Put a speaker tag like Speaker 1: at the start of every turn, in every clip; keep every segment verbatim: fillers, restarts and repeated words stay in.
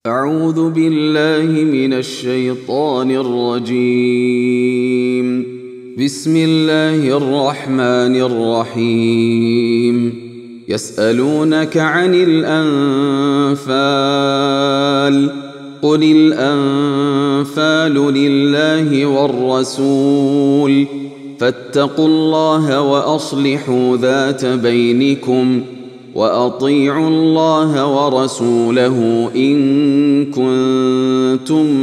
Speaker 1: أعوذ بالله من الشيطان الرجيم. بسم الله الرحمن الرحيم. يسألونك عن الأنفال قل الأنفال لله والرسول فاتقوا الله وأصلحوا ذات بينكم وأطيعوا الله ورسوله إن كنتم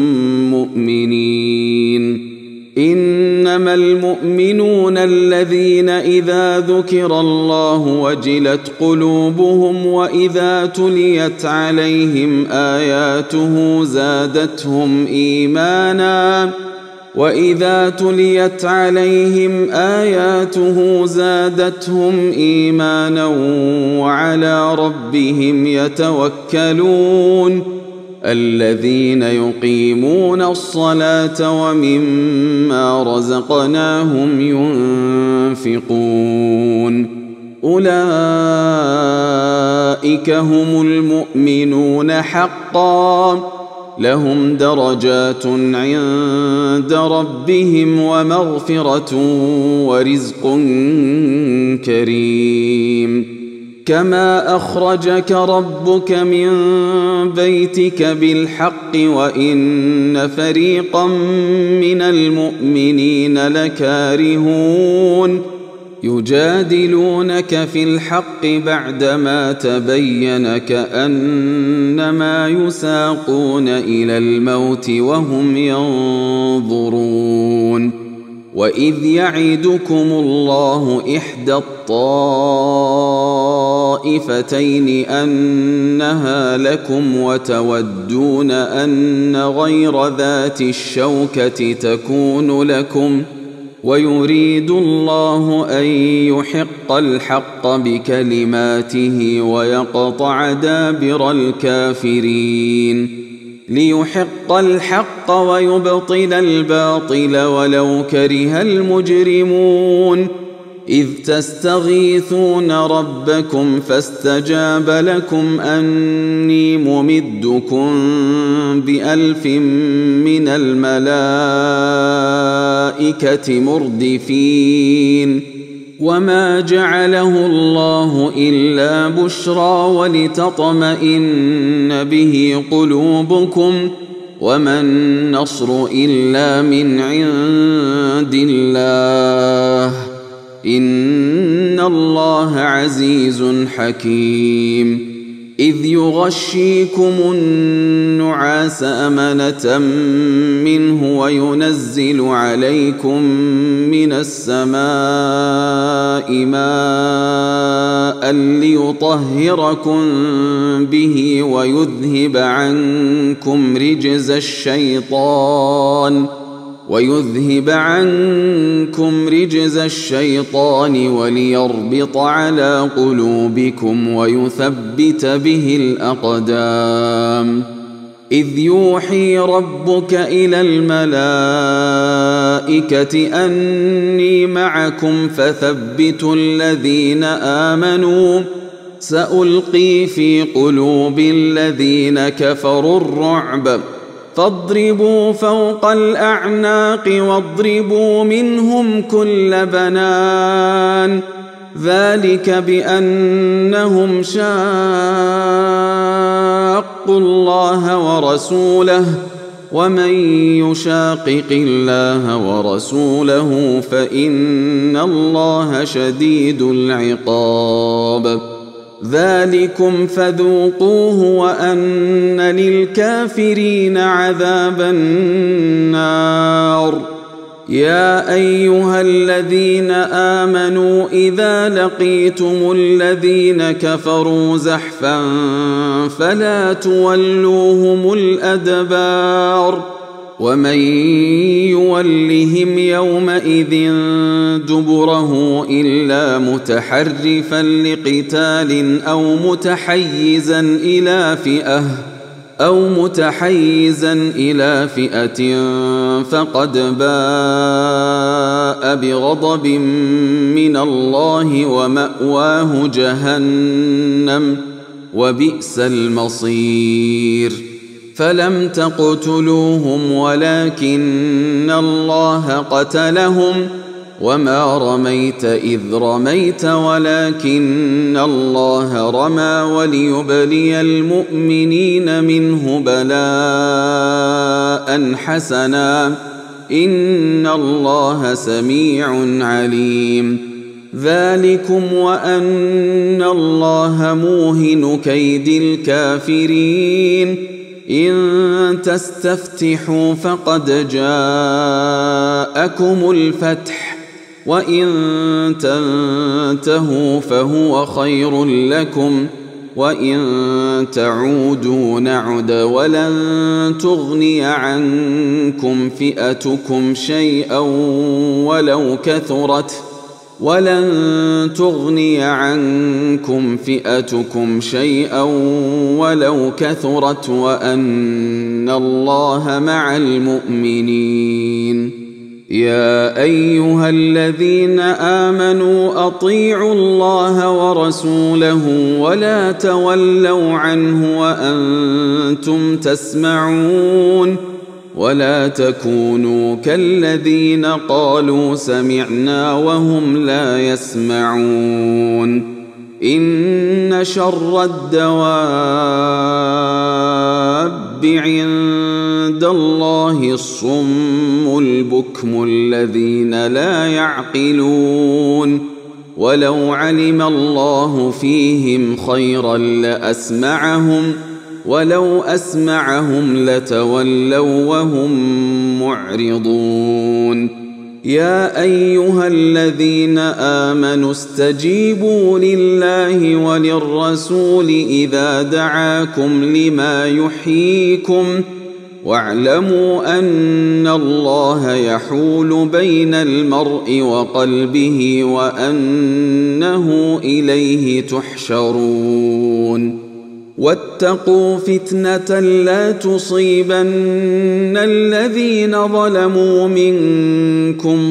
Speaker 1: مؤمنين. إنما المؤمنون الذين إذا ذكر الله وجلت قلوبهم وإذا تليت عليهم آياته زادتهم إيمانا وإذا تليت عليهم آياته زادتهم إيمانا وعلى ربهم يتوكلون. الذين يقيمون الصلاة ومما رزقناهم ينفقون أولئك هم المؤمنون حقا لهم درجات عند ربهم ومغفرة ورزق كريم. كما أخرجك ربك من بيتك بالحق وإن فريقا من المؤمنين لكارهون يجادلونك في الحق بعدما تبين كأنما يساقون إلى الموت وهم ينظرون. وإذ يعدكم الله إحدى الطائفتين أنها لكم وتودون أن غير ذات الشوكة تكون لكم ويريد الله أن يحق الحق بكلماته ويقطع دابر الكافرين ليحق الحق ويبطل الباطل ولو كره المجرمون. إذ تستغيثون ربكم فاستجاب لكم أني ممدكم بألف من الملائكة مردفين. وما جعله الله إلا بشرى ولتطمئن به قلوبكم وما النصر إلا من عند الله إن الله عزيز حكيم. إذ يغشيكم النعاس أمنة منه وينزل عليكم من السماء ماء ليطهركم به ويذهب عنكم رجز الشيطان ويذهب عنكم رجز الشيطان وليربط على قلوبكم ويثبت به الأقدام. إذ يوحي ربك إلى الملائكة أني معكم فثبتوا الذين آمنوا سألقي في قلوب الذين كفروا الرعب فاضربوا فوق الأعناق واضربوا منهم كل بنان ذلك بأنهم شاقوا الله ورسوله ومن يشاقق الله ورسوله فإن الله شديد العقاب. ذلكم فذوقوه وأن للكافرين عذاب النار. يا أيها الذين آمنوا إذا لقيتم الذين كفروا زحفا فلا تولوهم الأدبار ومن يولهم يومئذ دبره إلا متحرفا لقتال أو متحيزا إلى فئة أو متحيزا إلى فئة فقد باء بغضب من الله ومأواه جهنم وبئس المصير. فلم تقتلوهم ولكن الله قتلهم وما رميت إذ رميت ولكن الله رمى وليبلي المؤمنين منه بلاء حسنا إن الله سميع عليم. ذلكم وأن الله موهن كيد الكافرين. إن تستفتحوا فقد جاءكم الفتح وإن تنتهوا فهو خير لكم وإن تعودوا نعد ولن تغني عنكم فئتكم شيئا ولو كثرت ولن تغني عنكم فئتكم شيئا ولو كثرت وأن الله مع المؤمنين. يا أيها الذين آمنوا أطيعوا الله ورسوله ولا تولوا عنه وأنتم تسمعون ولا تكونوا كالذين قالوا سمعنا وهم لا يسمعون. إن شر الدواب عند الله الصم البكم الذين لا يعقلون. ولو علم الله فيهم خيرا لأسمعهم ولو أسمعهم لتولوا وهم معرضون. يا أيها الذين آمنوا استجيبوا لله وللرسول إذا دعاكم لما يحييكم واعلموا أن الله يحول بين المرء وقلبه وأنه إليه تحشرون. واتقوا فتنة لا تصيبن الذين ظلموا منكم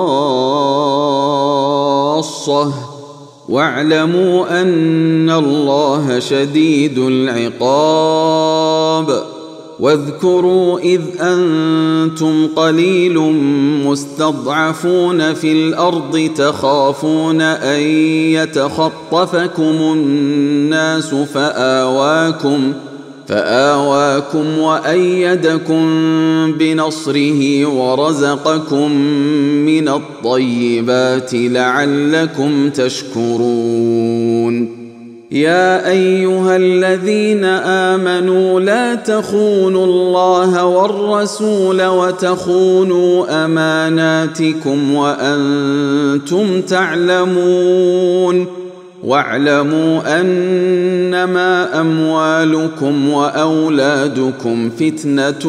Speaker 1: خاصة واعلموا أن الله شديد العقاب. واذكروا إذ أنتم قليل مستضعفون في الأرض تخافون أن يتخطفكم الناس فآواكم فآواكم وأيدكم بنصره ورزقكم من الطيبات لعلكم تشكرون. يا أيها الذين آمنوا لا تخونوا الله والرسول وتخونوا أماناتكم وأنتم تعلمون. واعلموا أنما أموالكم وأولادكم فتنة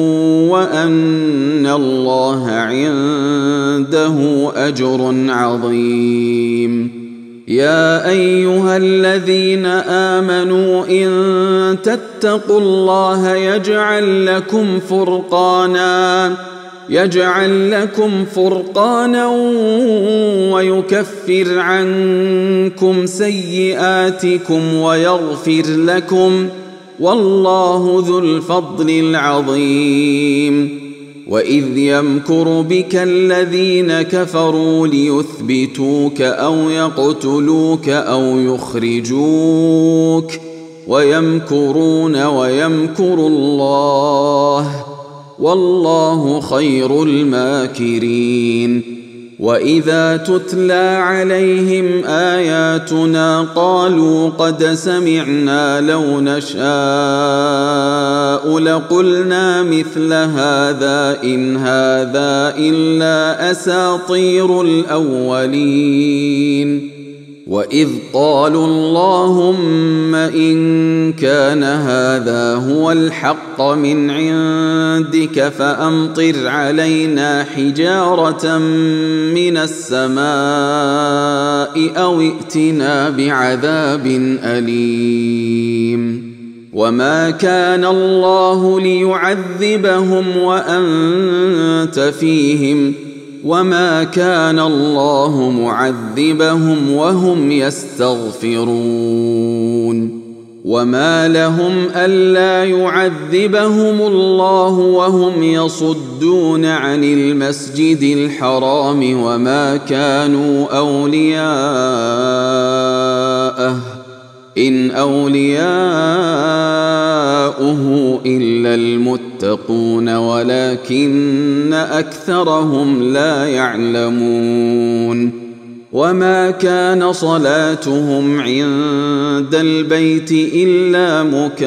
Speaker 1: وأن الله عنده أجر عظيم. يا أيها الذين آمنوا إن تتقوا الله يجعل لكم فرقانا يجعل لكم فرقانا ويكفر عنكم سيئاتكم ويغفر لكم والله ذو الفضل العظيم. وإذ يمكر بك الذين كفروا ليثبتوك أو يقتلوك أو يخرجوك ويمكرون ويمكر الله والله خير الماكرين. وإذا تتلى عليهم آياتنا قالوا قد سمعنا لو نشاء لقلنا مثل هذا إن هذا إلا أساطير الأولين. وإذ قالوا اللهم إن كان هذا هو الحق من عندك فأمطر علينا حجارة من السماء أو ائتنا بعذاب أليم. وما كان الله ليعذبهم وأنت فيهم وما كان الله معذبهم وهم يستغفرون. وما لهم ألا يعذبهم الله وهم يصدون عن المسجد الحرام وما كانوا أولياءه إن أولياؤه إلا المتقون ولكن أكثرهم لا يعلمون وما كان صلاتهم عند البيت إلا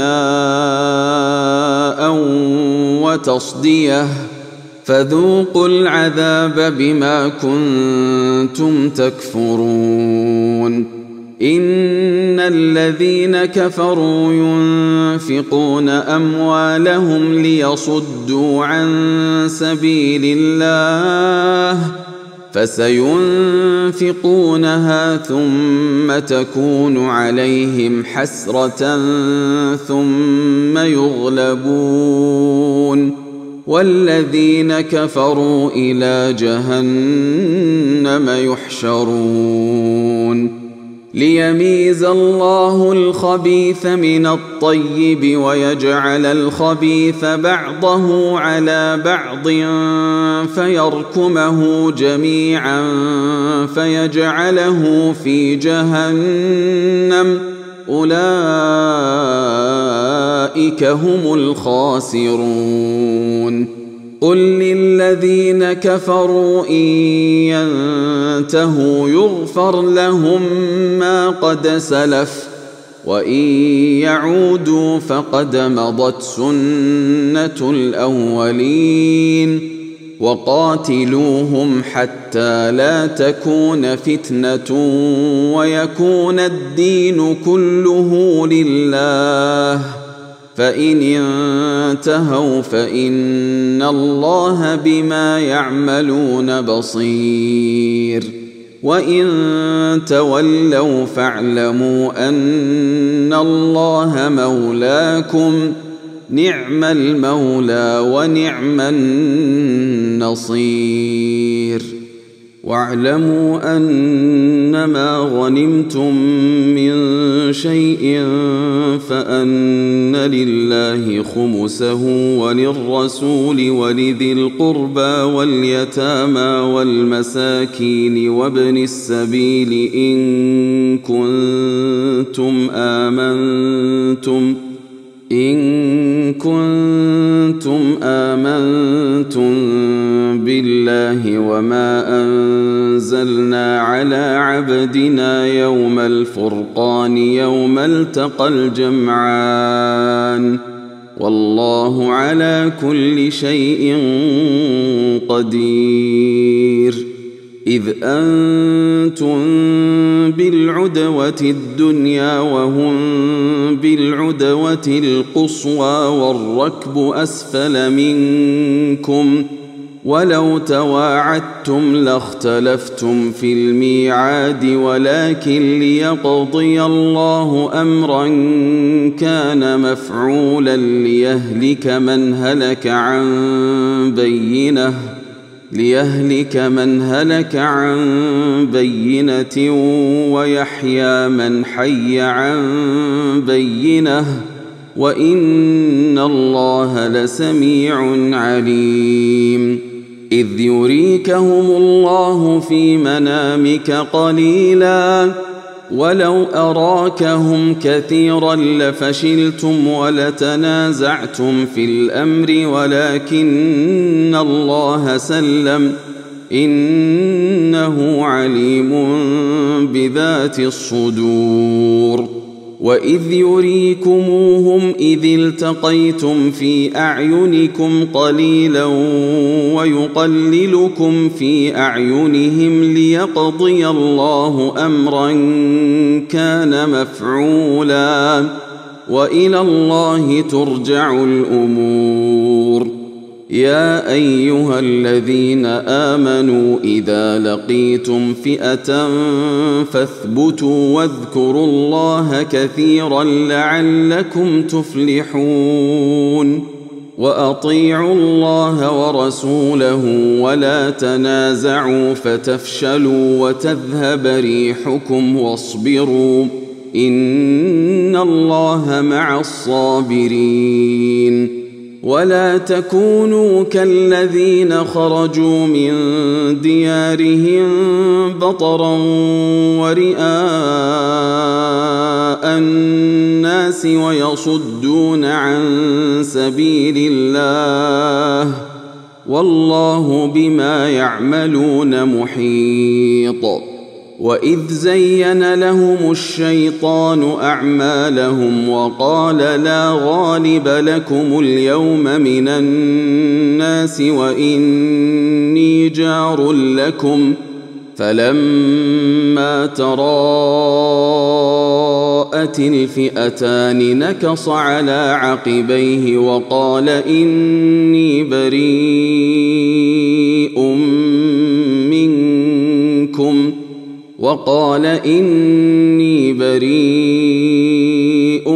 Speaker 1: مكاء وتصدية فذوقوا العذاب بما كنتم تكفرون إن الذين كفروا ينفقون أموالهم ليصدوا عن سبيل الله فسينفقونها ثم تكون عليهم حسرة ثم يغلبون والذين كفروا إلى جهنم يحشرون ليميز الله الخبيث من الطيب ويجعل الخبيث بعضه على بعض فيركمه جميعا فيجعله في جهنم أولئك هم الخاسرون قل للذين كفروا إن ينتهوا يغفر لهم ما قد سلف وإن يعودوا فقد مضت سنة الأولين وقاتلوهم حتى لا تكون فتنة ويكون الدين كله لله فإن انتهوا فإن الله بما يعملون بصير وإن تولوا فاعلموا أن الله مولاكم نعم المولى ونعم النصير واعلموا أنما غنمتم من شيء فأن لله خمسه وللرسول ولذي القربى واليتامى والمساكين وابن السبيل إن كنتم آمنتم إن كنتم آمنتم بالله وما أنزلنا على عبدنا يوم الفرقان يوم التقى الجمعان والله على كل شيء قدير إذ أنتم بالعدوة الدنيا وهم بالعدوة القصوى والركب أسفل منكم ولو تواعدتم لاختلفتم في الميعاد ولكن ليقضي الله أمرا كان مفعولا ليهلك من هلك عن بينه ليهلك من هلك عن بينة ويحيى من حي عن بينة وإن الله لسميع عليم إذ يريكهم الله في منامك قليلا ولو أراكهم كثيرا لفشلتم ولتنازعتم في الأمر ولكن الله سلم إنه عليم بذات الصدور وإذ يريكموهم إذ التقيتم في أعينكم قليلا ويقللكم في أعينهم ليقضي الله أمرا كان مفعولا وإلى الله ترجع الأمور يا أيها الذين آمنوا إذا لقيتم فئة فاثبتوا واذكروا الله كثيرا لعلكم تفلحون وأطيعوا الله ورسوله ولا تنازعوا فتفشلوا وتذهب ريحكم واصبروا إن الله مع الصابرين ولا تكونوا كالذين خرجوا من ديارهم بطرا ورئاء الناس ويصدون عن سبيل الله والله بما يعملون محيط وإذ زين لهم الشيطان أعمالهم وقال لا غالب لكم اليوم من الناس وإني جار لكم فلما تراءت الفئتان نكص على عقبيه وقال إني بريء منكم وقال إني بريء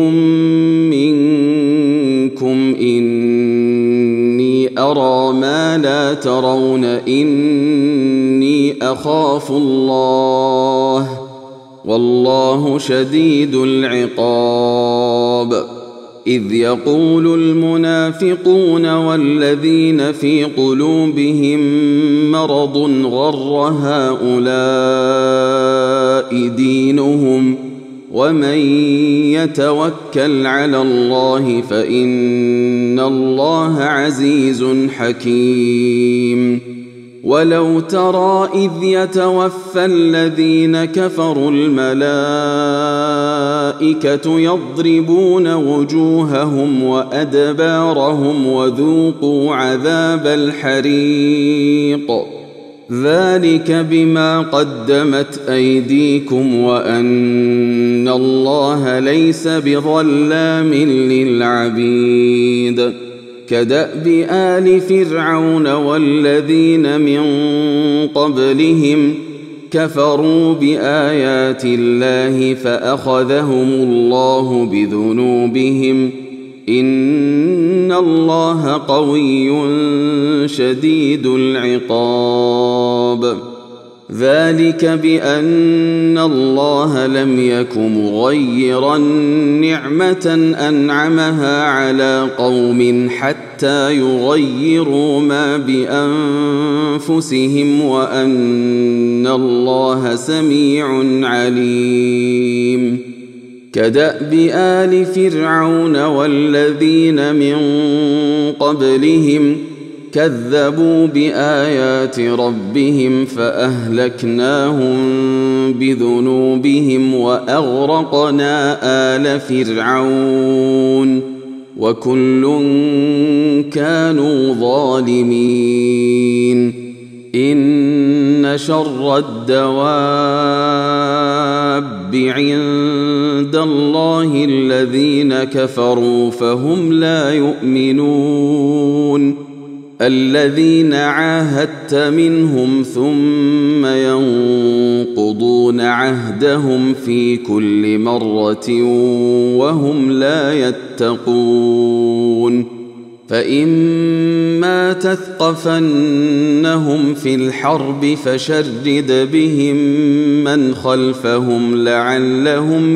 Speaker 1: منكم إني أرى ما لا ترون إني أخاف الله والله شديد العقاب إذ يقول المنافقون والذين في قلوبهم مرض غر هؤلاء دينهم ومن يتوكل على الله فإن الله عزيز حكيم ولو ترى إذ يتوفى الذين كفروا الملائكة يضربون وجوههم وأدبارهم وذوقوا عذاب الحريق ذلك بما قدمت أيديكم وأن الله ليس بظلام للعبيد كدأب آل فرعون والذين من قبلهم كفروا بآيات الله فأخذهم الله بذنوبهم إن الله قوي شديد العقاب ذلك بأن الله لم يك مغيرا نعمة أنعمها على قوم حتى يغيروا ما بأنفسهم وأن الله سميع عليم كدأب آل فرعون والذين من قبلهم كذبوا بآيات ربهم فأهلكناهم بذنوبهم وأغرقنا آل فرعون وكل كانوا ظالمين إن شر الدواب عند الله الذين كفروا فهم لا يؤمنون الذين عاهدت منهم ثم ينقضون عهدهم في كل مرة وهم لا يتقون فإما تثقفنهم في الحرب فشرد بهم من خلفهم لعلهم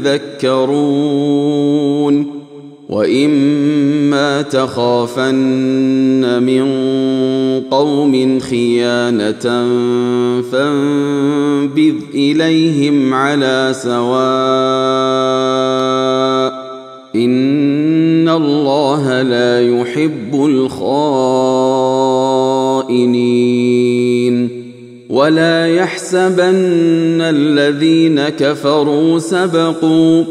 Speaker 1: يذكرون وإما تخافن من قوم خيانة فانبذ إليهم على سواء إن الله لا يحب الخائنين ولا يحسبن الذين كفروا سبقوا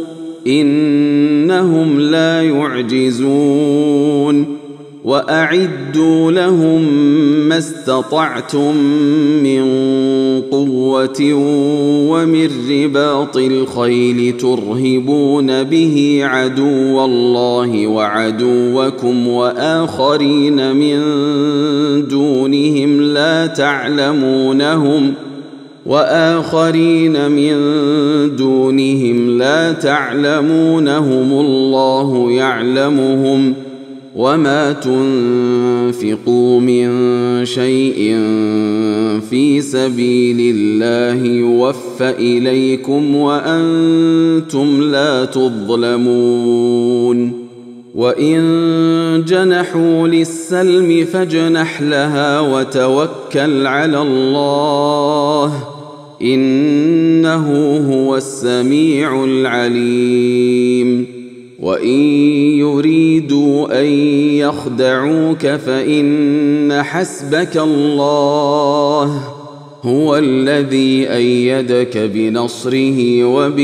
Speaker 1: إنهم لا يعجزون وأعدوا لهم ما استطعتم من قوة ومن رباط الخيل ترهبون به عدو الله وعدوكم وآخرين من دونهم لا تعلمونهم وآخرين من دونهم لا تعلمونهم الله يعلمهم وما تنفقوا تنفقوا من شيء في سبيل الله يوفى إليكم وأنتم لا تظلمون وإن جنحوا للسلم فاجنح لها وتوكل على الله إنه هو السميع العليم وإن يريدوا أن يخدعوك فإن حسبك الله هو الذي أيدك بنصره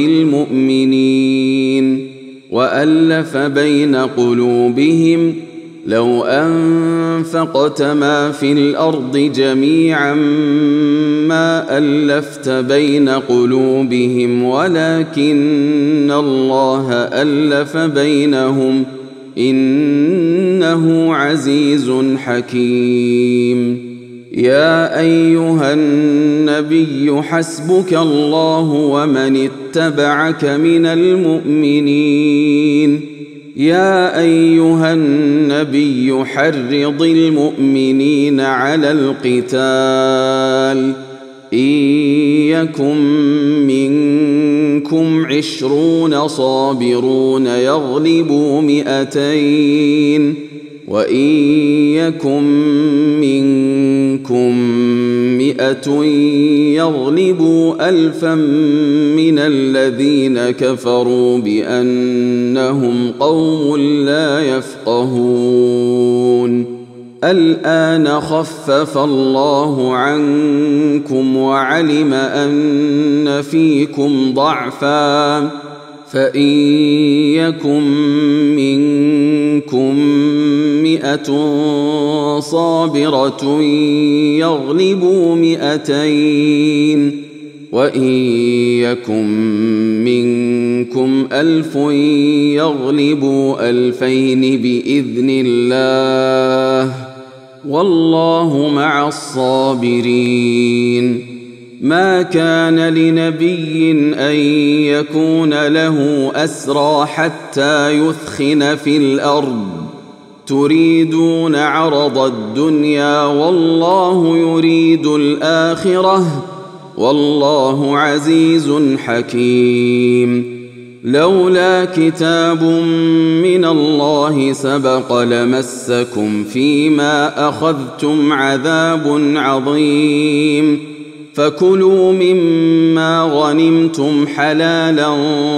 Speaker 1: وبالمؤمنين وألف بين قلوبهم لو أنفقت ما في الأرض جميعا ما ألفت بين قلوبهم ولكن الله ألف بينهم إنه عزيز حكيم يا أيها النبي حسبك الله ومن اتبعك من المؤمنين يا أيها النبي حرض المؤمنين على القتال إن يكن منكم عشرون صابرون يغلبوا مئتين وإن يكن منكم مئة يغلبوا ألفا من الذين كفروا بأنهم قوم لا يفقهون الآن خفف الله عنكم وعلم أن فيكم ضعفا فإن يكن منكم مئة صابرة يغلبوا مئتين وإن يكن منكم ألف يغلبوا ألفين بإذن الله والله مع الصابرين ما كان لنبي أن يكون له أسرى حتى يثخن في الأرض تريدون عرض الدنيا والله يريد الآخرة والله عزيز حكيم لولا كتاب من الله سبق لمسكم فيما أخذتم عذاب عظيم فكلوا مما غنمتم حلالا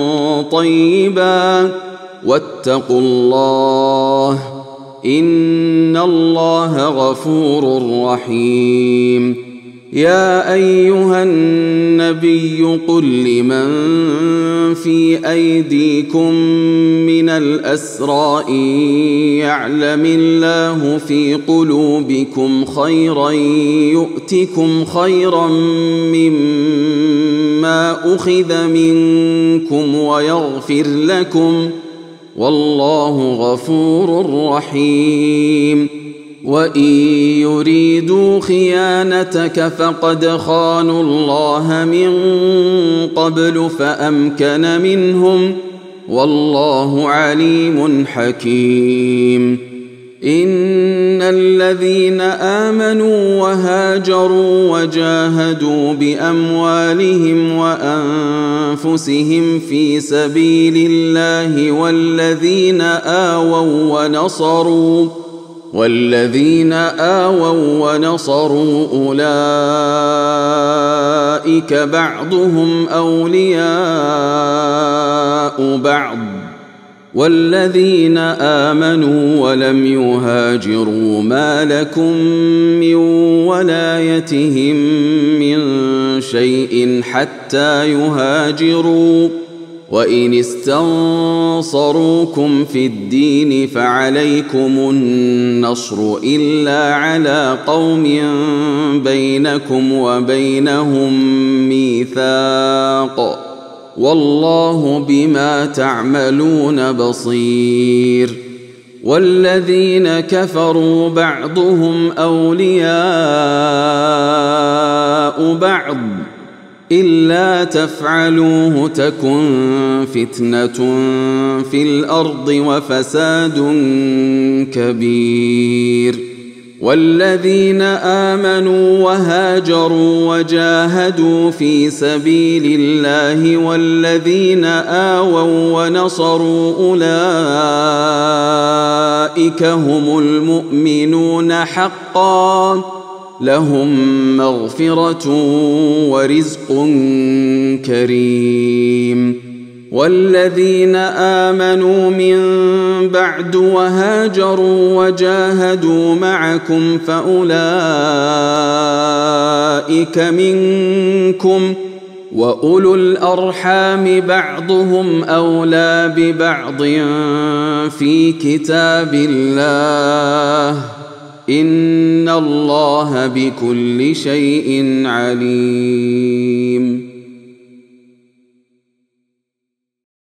Speaker 1: طيبا واتقوا الله إن الله غفور رحيم يا أيها النبي قل لمن في أيديكم من الأسرى إن يعلم الله في قلوبكم خيرا يؤتكم خيرا مما أخذ منكم ويغفر لكم والله غفور رحيم وإن يريدوا خيانتك فقد خانوا الله من قبل فأمكن منهم والله عليم حكيم إن الذين آمنوا وهاجروا وجاهدوا بأموالهم وأنفسهم في سبيل الله والذين آووا ونصروا والذين آووا ونصروا أولئك بعضهم أولياء بعض والذين آمنوا ولم يهاجروا ما لكم من ولايتهم من شيء حتى يهاجروا وإن استنصروكم في الدين فعليكم النصر إلا على قوم بينكم وبينهم ميثاق والله بما تعملون بصير والذين كفروا بعضهم أولياء بعض إلا تفعلوه تكن فتنة في الأرض وفساد كبير والذين آمنوا وهاجروا وجاهدوا في سبيل الله والذين آووا ونصروا أولئك هم المؤمنون حقا لهم مغفرة ورزق كريم. والذين آمنوا من بعد وهاجروا وجاهدوا معكم فأولئك منكم وأولو الأرحام بعضهم أولى ببعض في كتاب الله إن الله بكل شيء عليم.